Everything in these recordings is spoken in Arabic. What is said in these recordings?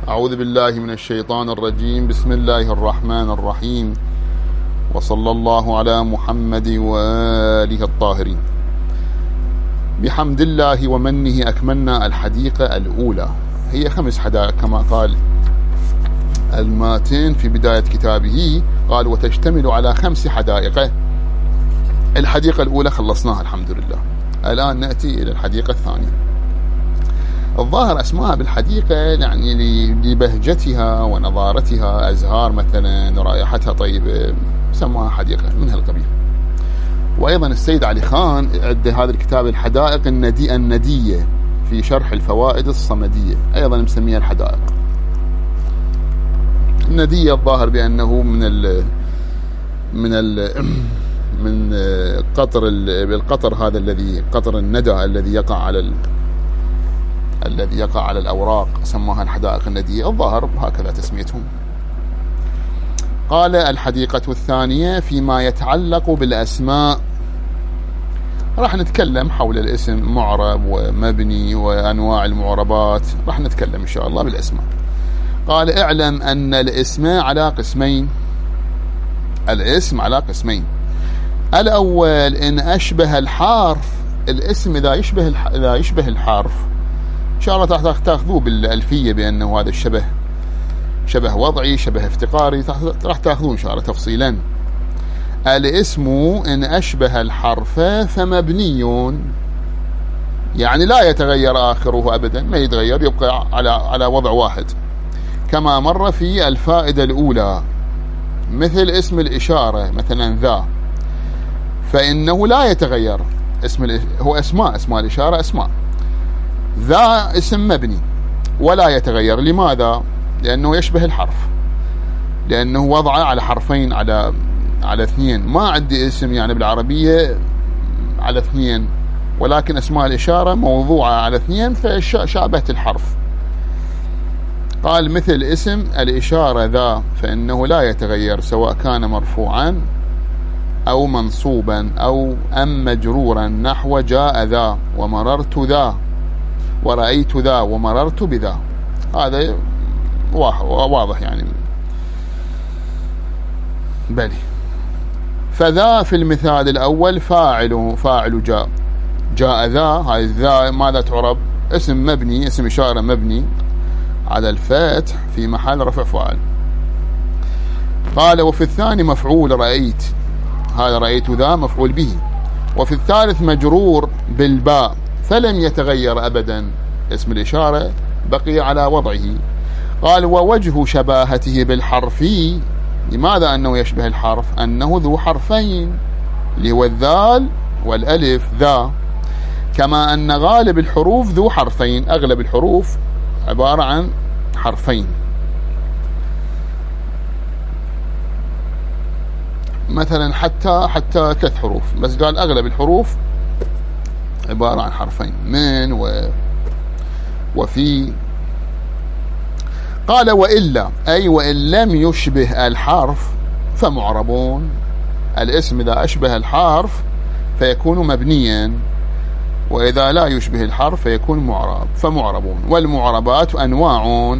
أعوذ بالله من الشيطان الرجيم. بسم الله الرحمن الرحيم، وصلى الله على محمد وآله الطاهرين. بحمد الله ومنه أكملنا الحديقة الأولى، هي 5 حدائق كما قال الماتن في بداية كتابه، قال وتشتمل على 5 حدائق. الحديقة الأولى خلصناها الحمد لله، الآن نأتي إلى الحديقة الثانية. الظاهر أسماها بالحديقة يعني لبهجتها ونضارتها، أزهار مثلا رائحتها طيبة، سموها حديقة من هالقبيل. وأيضا السيد علي خان عد هذا الكتاب الحدائق الندية في شرح الفوائد الصمدية، أيضا مسميها الحدائق الندية. الظاهر بأنه من القطر هذا الذي قطر الندى الذي يقع على الأوراق، سموها الحدائق الندية. الظاهر هكذا تسميتهم. قال الحديقة الثانية فيما يتعلق بالأسماء، راح نتكلم حول الاسم معرب ومبني وأنواع المعربات، راح نتكلم إن شاء الله بالأسماء. قال اعلم أن الاسم على قسمين. الاسم على قسمين. الأول إن أشبه الحرف، الاسم إذا يشبه الحرف، إن شاء الله راح تأخذوه بالألفية بأنه هذا الشبه شبه وضعي، شبه افتقاري، راح تأخذوه إن شاء الله تفصيلا. الاسم إن أشبه الحرف فمبني، يعني لا يتغير آخره أبدا، ما يتغير، يبقى على وضع واحد، كما مر في الفائدة الأولى. مثل اسم الإشارة مثلا ذا، فإنه لا يتغير. هو اسماء الإشارة أسماء. ذا اسم مبني ولا يتغير. لماذا؟ لأنه يشبه الحرف، لأنه وضعه على حرفين، على 2. ما عندي اسم يعني بالعربية على 2، ولكن اسماء الإشارة موضوعة على 2، فشابهت الحرف. قال مثل اسم الإشارة ذا، فإنه لا يتغير سواء كان مرفوعا أو منصوبا أو مجرورا، نحو جاء ذا ومررت ذا ورأيت ذا ومررت بذا. هذا واضح يعني. بلي. فذا في المثال الأول فاعل جاء ذا، هاي ذا ماذا تعرب؟ اسم مبني، اسم إشارة مبني على الفتح في محل رفع فاعل. قال وفي الثاني مفعول رأيت، هذا رأيت ذا مفعول به. وفي الثالث مجرور بالباء، فلم يتغير أبدا، اسم الإشارة بقي على وضعه. قال ووجه شباهته بالحرف، لماذا أنه يشبه الحرف؟ أنه ذو حرفين، اللي هو الذال والألف ذا، كما أن غالب الحروف ذو حرفين، أغلب الحروف عبارة عن حرفين. مثلا حتى 3 حروف، بس قال أغلب الحروف عبارة عن حرفين، من وفي. قال وإلا، أي وإن لم يشبه الحرف فمعربون. الاسم إذا أشبه الحرف فيكون مبنيا، وإذا لا يشبه الحرف فيكون معرب، فمعربون. والمعربات أنواع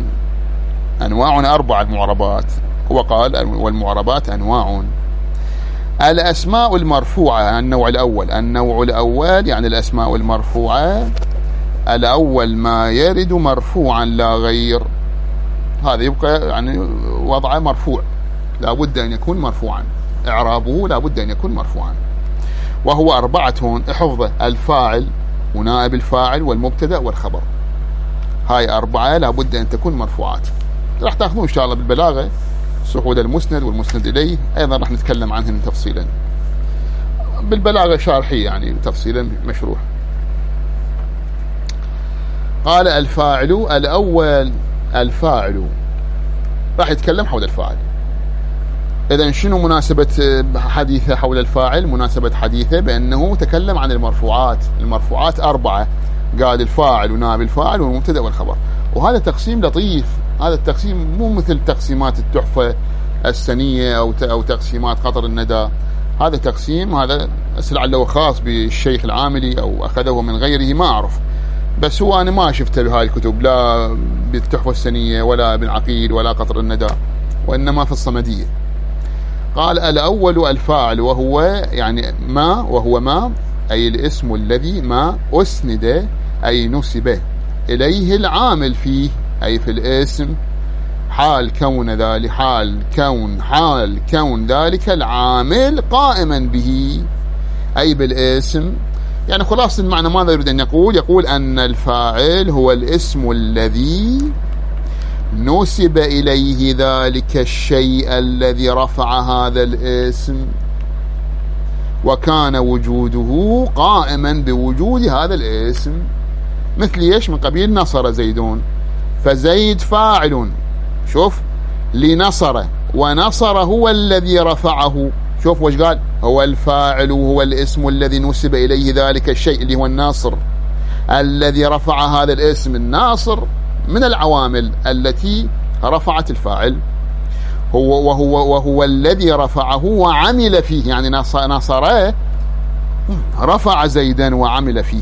4 المعربات، هو قال والمعربات أنواع. الأسماء المرفوعة النوع الأول يعني الأسماء المرفوعة، الأول ما يرد مرفوعا لا غير، هذا يبقى يعني وضعه مرفوع، لا بد أن يكون مرفوعا، إعرابه لا بد أن يكون مرفوعا. وهو 4 احفظه: الفاعل ونائب الفاعل والمبتدأ والخبر. هاي 4 لا بد أن تكون مرفوعات. راح تأخذون إن شاء الله بالبلاغة صعود المسند والمسند إليه، أيضا راح نتكلم عنهم تفصيلا بالبلاغة شارحية، يعني تفصيلا مشروح. قال الفاعل الأول، الفاعل راح يتكلم حول الفاعل. إذن شنو مناسبة حديثه حول الفاعل؟ مناسبة حديثه بأنه تكلم عن المرفوعات 4، قال الفاعل ونائب الفاعل والمبتدأ والخبر. وهذا تقسيم لطيف، هذا التقسيم مو مثل تقسيمات التحفة السنية أو تقسيمات قطر الندى. هذا تقسيم، هذا لعله خاص بالشيخ العاملي أو أخذه من غيره، ما أعرف، بس هو أنا ما شفته بهاي الكتب، لا بالتحفة السنية ولا بالعقيد ولا قطر الندى، وإنما في الصمدية. قال الأول الفاعل وهو يعني ما، وهو ما أي الاسم الذي ما أسند أي نسب إليه العامل فيه، أي في الاسم، حال كون ذلك، حال كون ذلك العامل قائما به، أي بالاسم. يعني خلاص المعنى ماذا يريد أن يقول؟ يقول أن الفاعل هو الاسم الذي نسب إليه ذلك الشيء الذي رفع هذا الاسم، وكان وجوده قائما بوجود هذا الاسم. مثل ايش؟ من قبيل نصر زيدون، فزيد فاعل، شوف، لنصر، ونصر هو الذي رفعه. شوف وش قال؟ هو الفاعل وهو الاسم الذي نسب إليه ذلك الشيء اللي هو الناصر، الذي رفع هذا الاسم. الناصر من العوامل التي رفعت الفاعل، وهو الذي رفعه وعمل فيه، يعني نصره رفع زيدا وعمل فيه.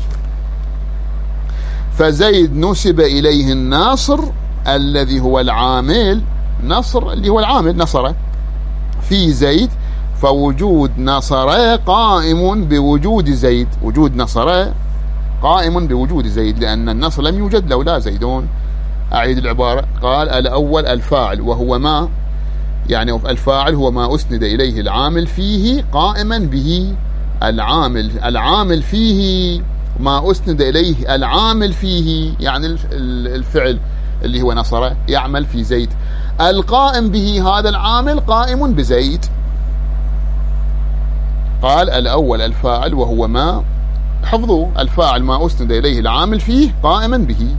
فزيد نسب إليه الناصر الذي هو العامل، نصر اللي هو العامل، نصره في زيد، فوجود نصره قائم بوجود زيد، وجود نصره قائم بوجود زيد، لأن النصر لم يوجد لولا زيدون. أعيد العبارة. قال الأول الفاعل وهو ما، يعني الفاعل هو ما أسند إليه العامل فيه قائما به، العامل فيه ما أسند إليه العامل فيه، يعني الفعل اللي هو نصره يعمل في زيد، القائم به هذا العامل قائم بزيد. قال الأول الفاعل وهو ما، حفظوا، الفاعل ما أسند إليه العامل فيه قائما به.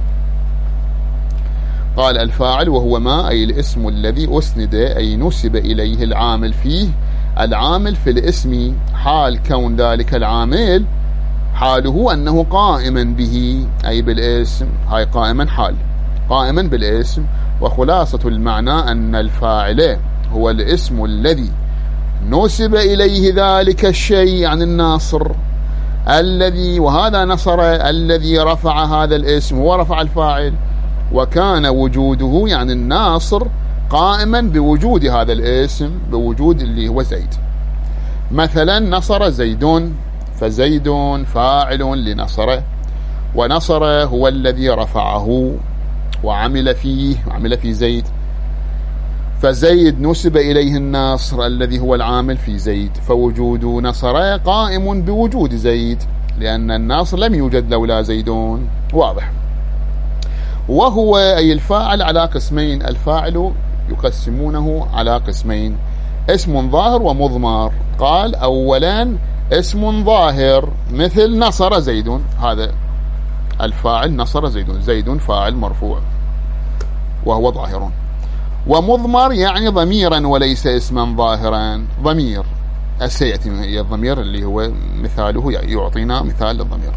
قال الفاعل وهو ما أي الاسم الذي أسند أي نسب إليه العامل فيه، العامل في الاسم، حال كون ذلك العامل حاله أنه قائما به، أي بالاسم، هاي قائما حال، قائما بالاسم. وخلاصة المعنى أن الفاعل هو الاسم الذي نسب إليه ذلك الشيء، يعني الناصر الذي، وهذا نصر الذي رفع هذا الاسم، هو رفع الفاعل، وكان وجوده يعني الناصر قائما بوجود هذا الاسم، بوجود اللي هو زيد. مثلا نصر زيدون، فزيد فاعل لنصره، ونصر هو الذي رفعه وعمل فيه، عمل في زيد، فزيد نسب إليه الناصر الذي هو العامل في زيد، فوجود نصر قائم بوجود زيد، لأن الناصر لم يوجد لولا زيدون. واضح. وهو أي الفاعل على قسمين، الفاعل يقسمونه على قسمين، اسم ظاهر ومضمر. قال أولا اسم ظاهر مثل نصر زيد، هذا الفاعل نصر زيد، زيد فاعل مرفوع وهو ظاهر. ومضمر يعني ضميرا وليس اسما ظاهرا، ضمير سيأتي هي الضمير اللي هو مثاله، يعطينا مثال للضمير.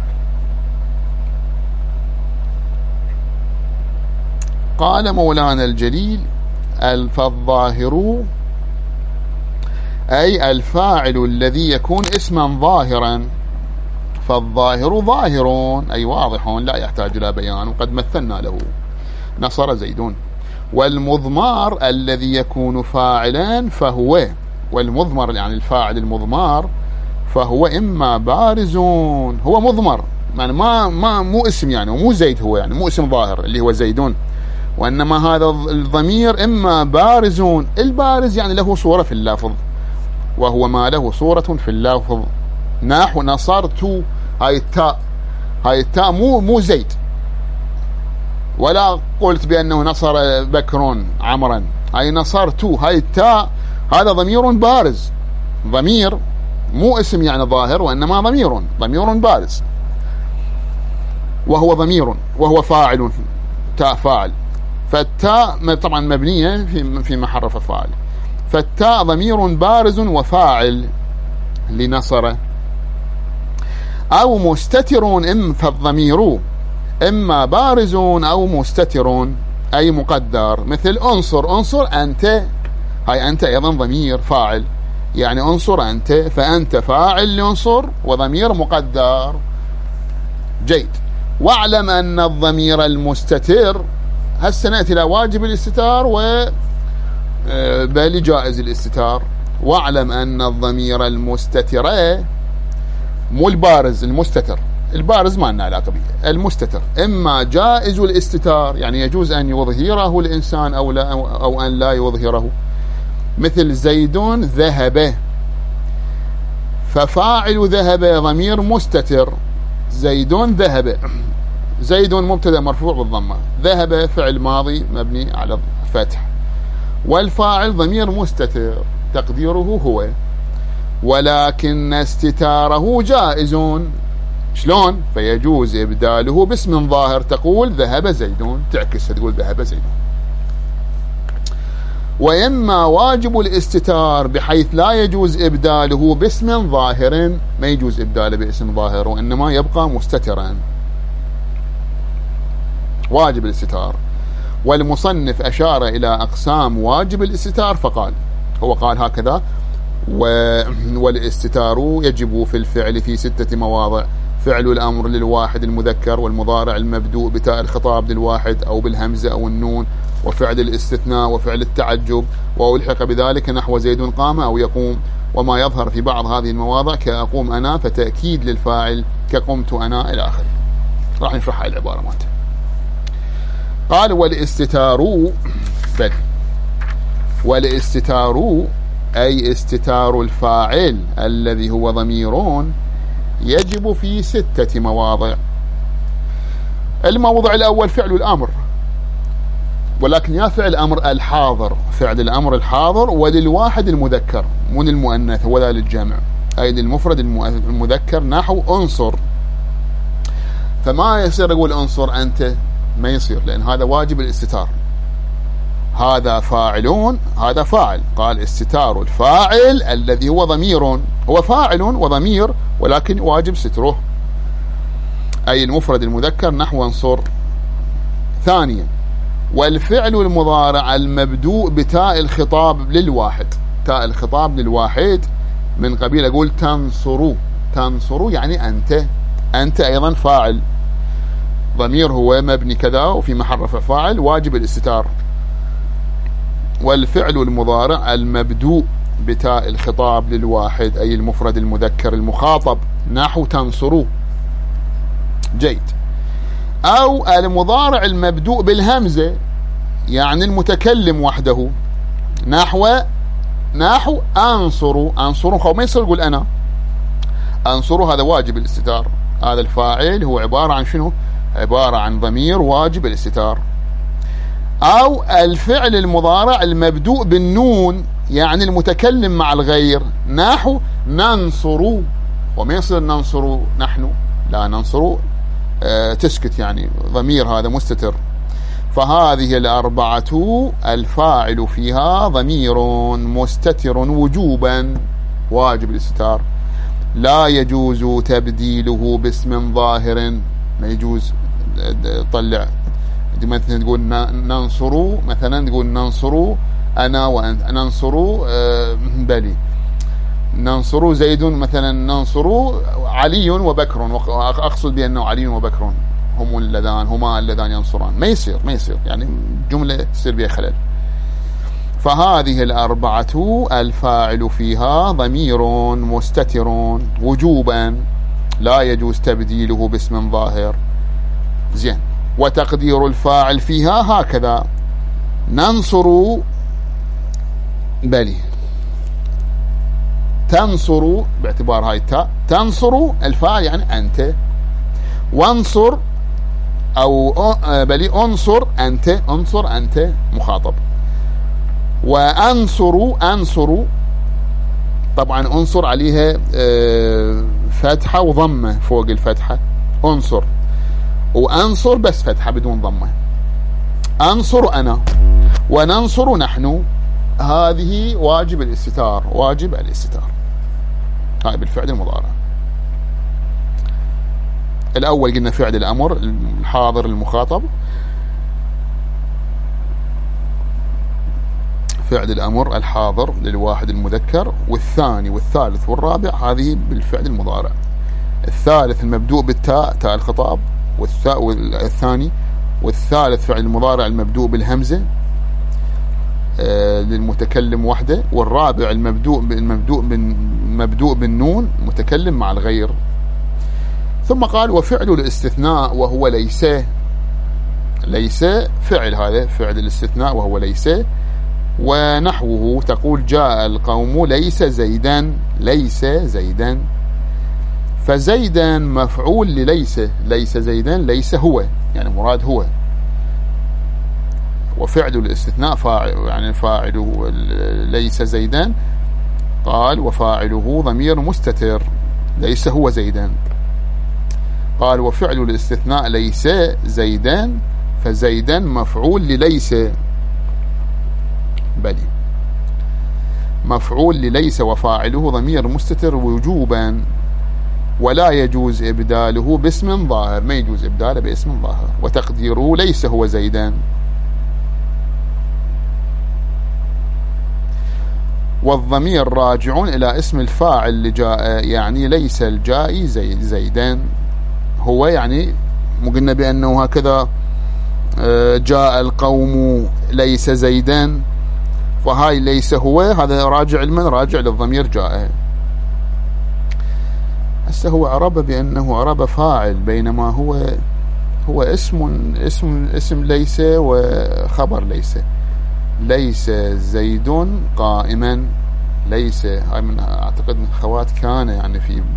قال مولانا الجليل فالظاهر أي الفاعل الذي يكون اسما ظاهرا، فالظاهر ظاهر أي واضح لا يحتاج إلى بيان، وقد مثلنا له نصر زيدون. والمضمار الذي يكون فاعلا فهو، والمضمر يعني الفاعل المضمار، فهو إما بارزون، هو مضمر يعني ما مو اسم، يعني ومو زيد، هو يعني مو اسم ظاهر اللي هو زيدون، وإنما هذا الضمير إما بارزون، البارز يعني له صورة في اللفظ، وهو ما له صورة في اللفظ، نحو نصرت، هاي التاء مو زيد، ولا قلت بأنه نصر بكر عمرا، هاي نصرت، هاي التاء، هذا ضمير بارز، ضمير مو اسم يعني ظاهر، وإنما ضمير بارز، وهو ضمير وهو فاعل، تاء فاعل، فالتاء طبعا مبنية في محل رفع فاعل، فالتاء ضمير بارز وفاعل لنصر. أو مستتر، فالضمير إما بارز أو مستتر أي مقدر، مثل انصر أنت، هاي أنت أيضا ضمير فاعل، يعني انصر أنت، فأنت فاعل لانصر وضمير مقدر. جيد. واعلم أن الضمير المستتر، هسه نأتي إلى واجب الاستتار بل جائز الاستتار. واعلم أن الضمير المستتر، مو البارز، المستتر، البارز ما لنا علاقة به، المستتر إما جائز الاستتار، يعني يجوز أن يظهره الإنسان أو لا، أو أن لا يظهره، مثل زيد ذهب، ففاعل ذهب ضمير مستتر، زيد ذهب، زيد مبتدأ مرفوع بالضمة، ذهب فعل ماضي مبني على الفتح، والفاعل ضمير مستتر تقديره هو، ولكن استتاره جائز. شلون؟ فيجوز إبداله باسم ظاهر، تقول ذهب زيدون، تعكس تقول ذهب زيدون. وإما واجب الاستتار بحيث لا يجوز إبداله باسم ظاهر، ما يجوز إبداله باسم ظاهر وإنما يبقى مستترا، واجب الاستتار. والمصنف أشار إلى أقسام واجب الاستتار فقال، هو قال هكذا: والاستتار يجب في الفعل في 6 مواضع: فعل الأمر للواحد المذكر، والمضارع المبدوء بتاء الخطاب للواحد أو بالهمزة أو النون، وفعل الاستثناء، وفعل التعجب، وألحق بذلك نحو زيد قام أو يقوم، وما يظهر في بعض هذه المواضع كأقوم أنا فتأكيد للفاعل كقمت أنا إلى آخره. راح نشرح هاي العبارة مالته. قال: والاستتار، بل والاستتار أي استتار الفاعل الذي هو ضميرون يجب في 6 مواضع. الموضع الأول فعل الأمر، ولكن يا فعل الأمر الحاضر، فعل الأمر الحاضر، وللواحد المذكر من المؤنث ولا للجمع، أي للمفرد المذكر، نحو انصر. فما يصير يقول انصر أنت، ما يصير، لأن هذا واجب الاستتار، هذا فاعلون، هذا فاعل. قال: استتار الفاعل الذي هو ضمير، هو فاعل وضمير ولكن واجب ستره، أي المفرد المذكر نحو انصر. ثانيا: والفعل المضارع المبدوء بتاء الخطاب للواحد، تاء الخطاب للواحد من قبيل أقول تنصروا، تنصروا يعني أنت، أنت أيضا فاعل، ضمير هو مبني كذا وفي محل رفع فاعل، واجب الاستتار. والفعل المضارع المبدوء بتاء الخطاب للواحد أي المفرد المذكر المخاطب نحو تنصروا. جيد. أو المضارع المبدوء بالهمزة يعني المتكلم وحده نحو أنصروا، أنصروا ما يصير يقول أنا، أنصروا هذا واجب الاستتار، هذا الفاعل هو عبارة عن شنو؟ عبارة عن ضمير واجب الاستتار. أو الفعل المضارع المبدوء بالنون يعني المتكلم مع الغير نحو ننصروا، وما يصير ننصروا نحن، لا ننصروا تسكت يعني ضمير هذا مستتر. فهذه الأربعة الفاعل فيها ضمير مستتر وجوبا، واجب الاستتار، لا يجوز تبديله باسم ظاهر، ما يجوز طلع مثلا تقول ننصروا، مثلا تقول ننصروا أنا وأنت، ننصروا بلي، ننصروا زيد، مثلا ننصروا علي وبكر، وأقصد بأنه علي وبكر هما اللذان ينصران، ما يصير يعني جملة يصير بها خلل. فهذه الأربعة الفاعل فيها ضمير مستتر وجوبا، لا يجوز تبديله باسم ظاهر. زين. وتقدير الفاعل فيها هكذا: ننصر بلي، تنصر باعتبار هاي التاء، تنصر الفاعل يعني أنت، وانصر أو بلي انصر أنت، انصر أنت مخاطب. وأنصر طبعا انصر عليها فتحة وضمة فوق الفتحة، انصر، وأنصر بس فتحة بدون ضمة، أنصر أنا وننصر نحن، هذه واجب الاستتار، واجب الاستتار، هاي بالفعل المضارع. الأول قلنا فعل الأمر الحاضر المخاطب، فعل الأمر الحاضر للواحد المذكر، والثاني والثالث والرابع هذه بالفعل المضارع. الثالث المبدوء بالتاء، تاء الخطاب، والثاني. والثالث فعل المضارع المبدوء بالهمزة للمتكلم وحده. والرابع المبدوء بالنون متكلم مع الغير. ثم قال وفعل الاستثناء وهو ليس. ليس فعل، هذا فعل الاستثناء وهو ليس. ونحوه تقول جاء القوم ليس زيدا. ليس زيدا، فزيدا مفعول لليس. ليس زيدا، ليس هو، يعني مراد هو. وفعل الاستثناء فاعل، يعني فاعله ليس زيدا. قال وفاعله ضمير مستتر، ليس هو زيدا. قال وفعل الاستثناء ليس زيدا، فزيدا مفعول لليس. بلي مفعول لليس وفاعله ضمير مستتر وجوبا، ولا يجوز إبداله باسم ظاهر. ما يجوز إبداله باسم ظاهر. وتقديره ليس هو زيدا. والضمير راجع إلى اسم الفاعل اللي جاء، يعني ليس الجائي زيدا. هو يعني قلنا بأنه هكذا جاء القوم ليس زيدا، فهاي ليس هو، هذا راجع لمن؟ راجع للضمير جاء. هسه هو عرب بأنه عرب فاعل، بينما هو اسم ليس وخبر ليس. ليس زيد قائما. ليس هاي من اعتقد من خوات كان، يعني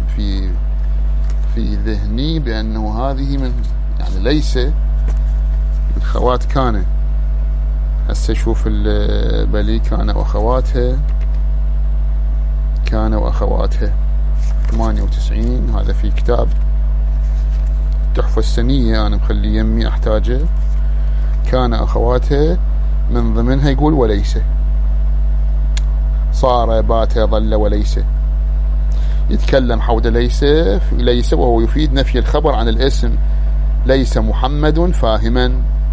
في ذهني بأنه هذه من، يعني ليس من خوات كان. هسه شوف بلي كان وأخواتها. كان وأخواتها 98. هذا في كتاب التحفة السنية، أنا مخلي يمي أحتاجه. كان أخواتها من ضمنها يقول وليس. صار بات ظل وليس. يتكلم حول ليس وهو يفيد نفي الخبر عن الاسم. ليس محمد فاهما.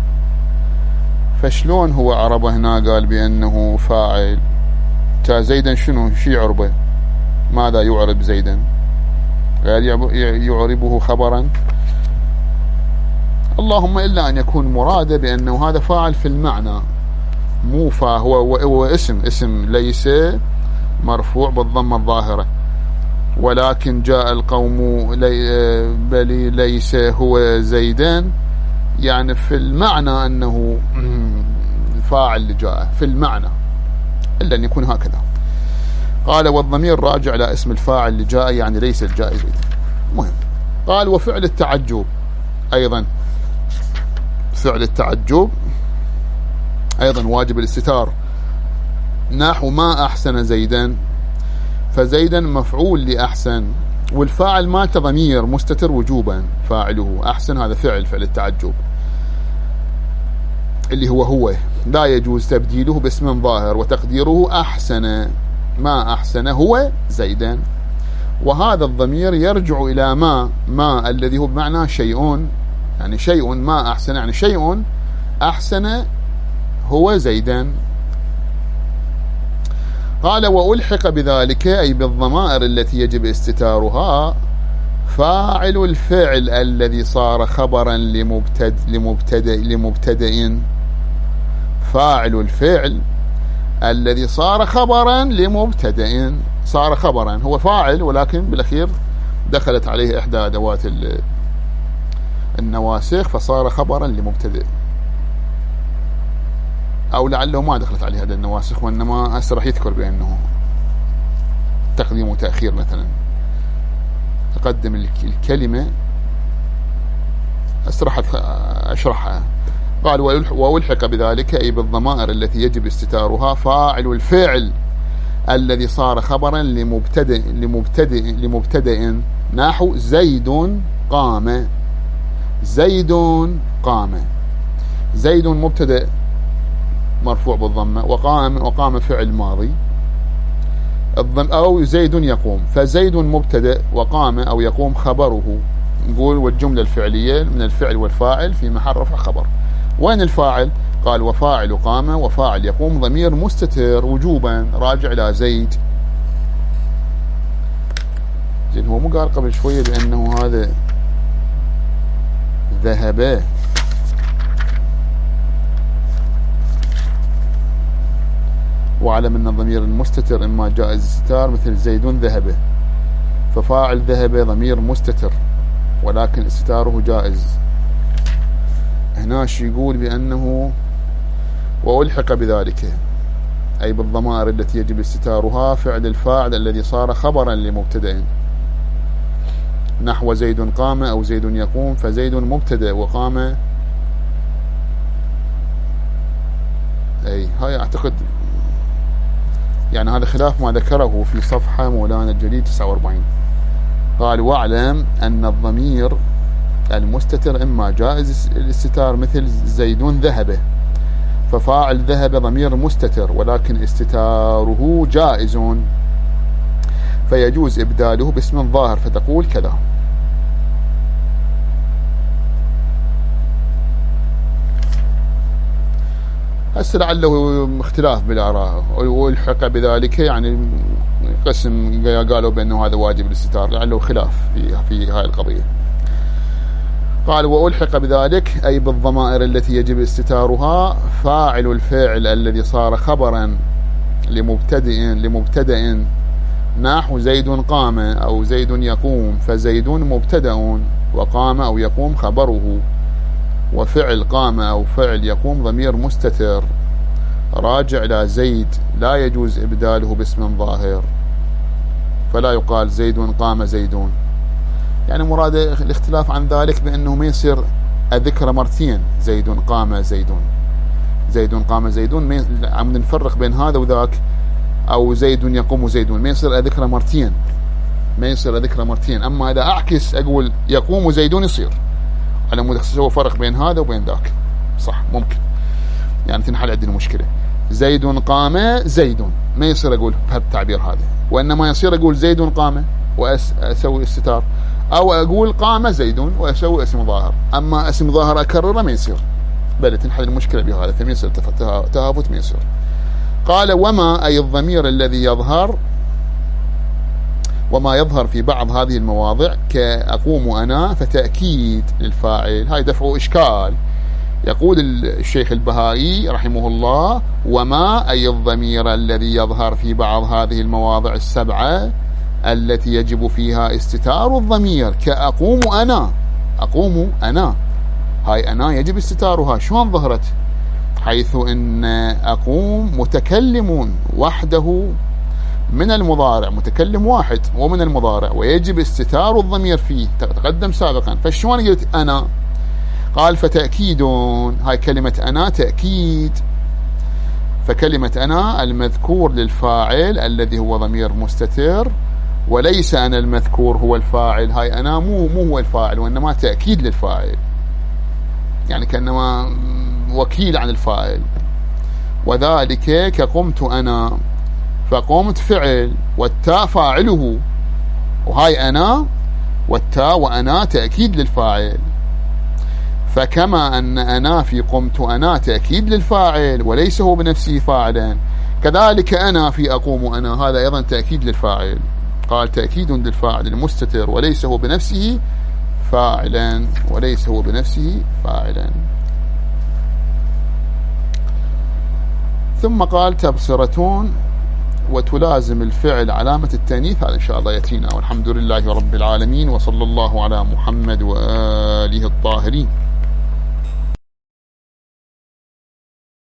فشلون هو عربه هنا قال بأنه فاعل؟ زيدا شنو يعربه؟ ماذا يعرب زيدا؟ غير يعربه خبرا. اللهم إلا أن يكون مراده بأنه هذا فاعل في المعنى، مو هو اسم ليس مرفوع بالضمة الظاهرة، ولكن جاء القوم بل ليس هو زيدا، يعني في المعنى أنه فاعل لجاء في المعنى، إلا أن يكون هكذا. قال والضمير راجع إلى اسم الفاعل اللي جاء، يعني ليس الجائز زيدا. مهم. قال وفعل التعجب أيضا. فعل التعجب أيضا واجب الاستتار. نحو ما أحسن زيدا، فزيدا مفعول لأحسن، والفاعل مالته ضمير مستتر وجوبا. فاعله أحسن، هذا فعل التعجب اللي هو لا يجوز تبديله باسم ظاهر. وتقديره أحسن ما أحسن هو زيدا. وهذا الضمير يرجع إلى ما الذي هو بمعنى شيء، يعني شيء ما أحسن، يعني شيء أحسن هو زيدا. قال وألحق بذلك أي بالضمائر التي يجب استتارها فاعل الفعل الذي صار خبرا لمبتدئ. فاعل الفعل الذي صار خبرا لمبتدئ. صار خبرا، هو فاعل ولكن بالأخير دخلت عليه إحدى أدوات النواسخ فصار خبرا لمبتدئ، أو لعله ما دخلت عليه هذا النواسخ، وإنما هسه راح يذكر بأنه تقديم وتأخير. مثلا تقدم الكلمة، هسه راح أشرحها. قال وألحق بذلك أي بالضمائر التي يجب استتارها فاعل الفعل الذي صار خبرا لمبتدئ. نحو زيد قام. زيد قام. زيد مبتدئ مرفوع بالضمة، وقام فعل ماضي، أو زيد يقوم. فزيد مبتدئ وقام أو يقوم خبره. نقول والجملة الفعلية من الفعل والفاعل في محل رفع خبر. وين الفاعل؟ قال وفاعل قام وفاعل يقوم ضمير مستتر وجوبا راجع إلى زيد. زين هو مو قال قبل شوية بأنه هذا ذهب. واعلم أن الضمير المستتر إما جائز استتار مثل زيد ذهب، ففاعل ذهب ضمير مستتر ولكن استتاره جائز. هنا يقول بأنه وألحق بذلك أي بالضمائر التي يجب استتارها فعل الفاعل الذي صار خبرا لمبتدأ، نحو زيد قام أو زيد يقوم، فزيد مبتدأ وقام. أي هاي أعتقد يعني هذا خلاف ما ذكره في صفحة مولانا الجليل 49. قال واعلم أن الضمير المستتر إما جائز الاستتار مثل زيد ذهب، ففاعل ذهب ضمير مستتر ولكن استتاره جائز، فيجوز إبداله باسم ظاهر فتقول كذا. هسه لعله اختلاف بالآراء والحق بذلك، يعني قسم قالوا بأنه هذا واجب الاستتار، لعله خلاف في هاي القضية. قال وألحق بذلك أي بالضمائر التي يجب استتارها فاعل الفعل الذي صار خبرا لمبتدأ نحو زيد قام أو زيد يقوم، فزيد مبتدأ وقام أو يقوم خبره، وفعل قام أو فعل يقوم ضمير مستتر راجع إلى زيد لا يجوز إبداله باسم ظاهر، فلا يقال زيد قام زيدون. يعني مراد الاختلاف عن ذلك بأنه ما يصير أذكر مرتين زيد قام زيدون، زيد قام زيدون، عم نفرق بين هذا وذاك، أو زيد يقوم زيدون، ما يصير أذكر مرتين، ما يصير أذكر مرتين. أما إذا أعكس أقول يقوم زيدون يصير، على مود أسوي فرق بين هذا وبين ذاك، صح ممكن، يعني تنحل عندنا مشكلة. زيد قام زيدون ما يصير أقول بهالتعبير هذا، وإنما يصير أقول زيد قام وأسوي استتار، أو أقول قام زيدون وأسوي اسم ظاهر. أما اسم ظاهر أكرره ما يصير، بل تنحل المشكلة بهذا، فما يصير تهافت ما يصير. قال وما أي الضمير الذي يظهر، وما يظهر في بعض هذه المواضع كأقوم أنا فتأكيد للفاعل، هاي دفع إشكال. يقول الشيخ البهائي رحمه الله وما أي الضمير الذي يظهر في بعض هذه المواضع السبعة التي يجب فيها استتار الضمير كأقوم أنا، أقوم أنا، هاي أنا يجب استتارها. شلون ظهرت؟ حيث أن أقوم متكلم وحده من المضارع، متكلم واحد ومن المضارع، ويجب استتار الضمير فيه، تقدم سابقا. فشلون قلت أنا؟ قال فتأكيد، هاي كلمة أنا تأكيد، فكلمة أنا المذكور للفاعل الذي هو ضمير مستتر، وليس أنا المذكور هو الفاعل. هاي أنا مو هو الفاعل، وإنما تأكيد للفاعل، يعني كأنما وكيل عن الفاعل. وذلك كقمت أنا، فقمت فعل والتاء فاعله، وهاي أنا والتاء وأنا تأكيد للفاعل. فكما أن أنا في قمت أنا تأكيد للفاعل وليس هو بنفسه فاعلا، كذلك أنا في أقوم أنا هذا أيضا تأكيد للفاعل. قال تأكيد للفاعل المستتر وليس هو بنفسه فاعلا، وليس هو بنفسه فاعلا. ثم قال تبصرتون وتلازم الفعل علامة التأنيث، هذا إن شاء الله يأتينا. والحمد لله رب العالمين، وصلى الله على محمد وآله الطاهرين.